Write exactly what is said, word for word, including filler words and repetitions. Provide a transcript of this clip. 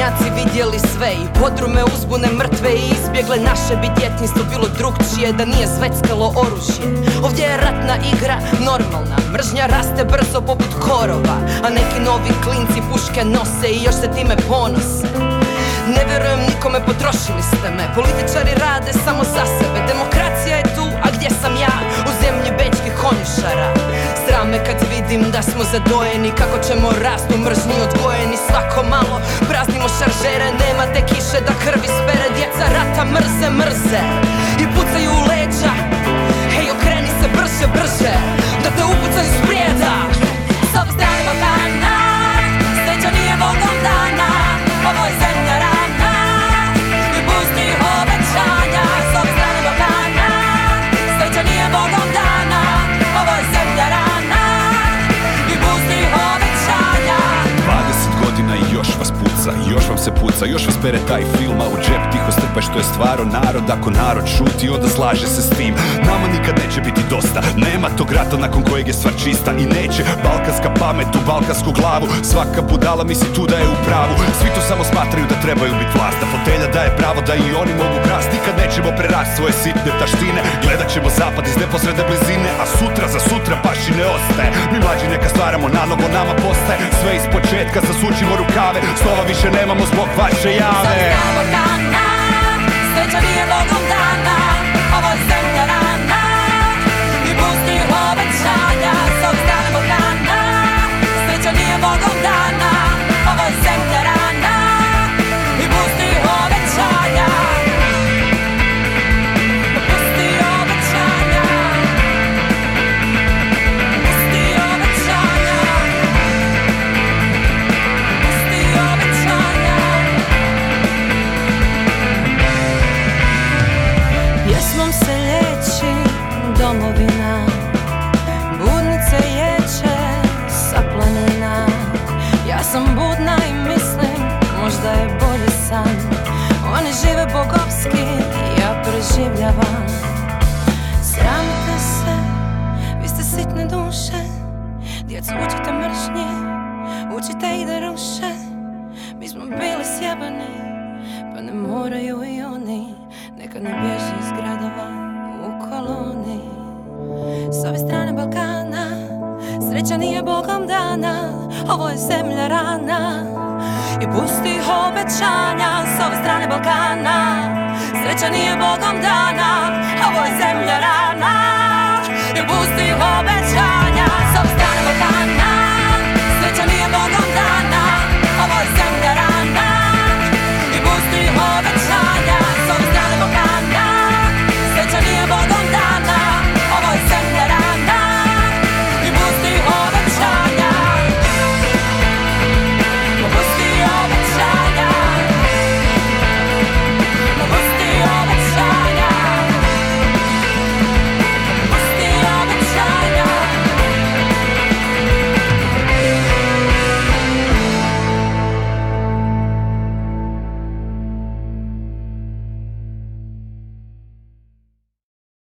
naprednjaci vidjeli sve i podrume uzbune mrtve i izbjegle. Naše bi djetinjstvo bilo drugčije da nije zveckalo oružje. Ovdje je ratna igra normalna, mržnja raste brzo poput korova, a neki novi klinci puške nose i još se time ponose. Ne vjerujem nikome, potrošili ste me. Političari rade samo za sebe. Demokracija je tu, a gdje sam ja? U zemlji bečkih konjušara. Sram me kad vidim da smo zadojeni, kako ćemo rast u mržnji odgojeni. Svako malo praznimo šaržere, nema te kiše da krvi spere. Djeca rata mrze, mrze i pucaju u leđa. Hej, okreni se brže, brže, da te upucaju s prijeda. S ove strane Balkana, sreća nije Bogom dana. Ovo je zemlja rana i pustih obećanja. S ove strane Balkana, sreća nije Bogom dana. Ovo je zemlja rana i pustih obećanja. Dvadeset godina i još vas puca, još vam se puca, još vas pere taj film, a u džep tiho strpa što je stvaro narod. Ako narod šuti, onda slaže se s tim. Nama nikad neće biti dosta, nema tog rata nakon kojeg je stvar čista. I neće balkanska pamet u balkansku glavu. Svaka budala misli tu da je u pravu. Svi to samo smatraju da trebaju biti vlast, da fotelja daje pravo da i oni mogu krast. Nikad nećemo prerast svoje sitne taštine, gledat ćemo zapad iz neposredne blizine. A sutra za sutra baš i ne ostaje. Mi mlađi neka stvaramo nanovo, nama postaje sve iz početka, zasučimo rukave. Slova više nemamo zbog vaše jave. Sreća nije Bogom dana, ovo je zemlja rana i pustih obećanja. S ove strane Balkana, sreća nije Bogom dana, ovo je zemlja rana i pustih obećanja. Pusti obećanja, pusti obećanja, pusti obećanja. Pjesmom se liječi domovina, budnice ječe sa planina. Ja sam budna i mislim, možda je bolji san. Oni žive bogovski, ja preživljavam. Sramite se, vi ste sitne duše. Djecu učite mržnje, učite i da ruše. Mi smo bili sjebani, pa ne moraju i oni. Neka ne bježi iz gradova u koloni. S ove strane Balkana, sreća nije Bogom dana. Ovo je zemlja rana i pustih obećanja. S ove strane Balkana, sreća nije Bogom dana. Ovo je zemlja rana i pustih obećanja.